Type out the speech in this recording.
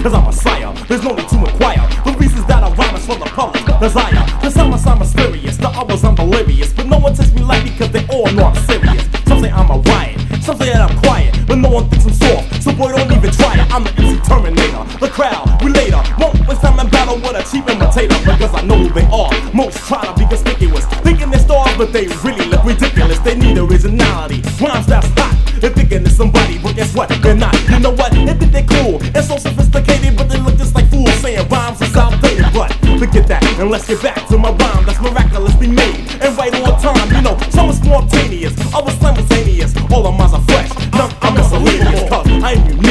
cause I'm a sire. There's no need to inquire. The reasons that I rhyme is for the public desire. Cause I'm mysterious, the others I'm delirious. But no one takes me lightly cause they all know I'm serious. Some say I'm a riot, some say that I'm quiet, but no one thinks I'm soft, so boy don't even try it. I'm the MC Terminator, the crowd, we later won't waste time in battle with a cheap imitator. Because I know who they are, most try to be conspicuous, thinking they're stars but they really look ridiculous. They need originality, rhymes that's hot. They're thinking it's somebody, but guess what, they're not. You know what, they think they're cool and so sophisticated, but they look just like fools saying rhymes are outdated. But forget that and let's get back to my rhyme that's miraculously made and right on time. You know, some are spontaneous, others simultaneous. All of mine are fresh, none are miscellaneous, cause I am unique.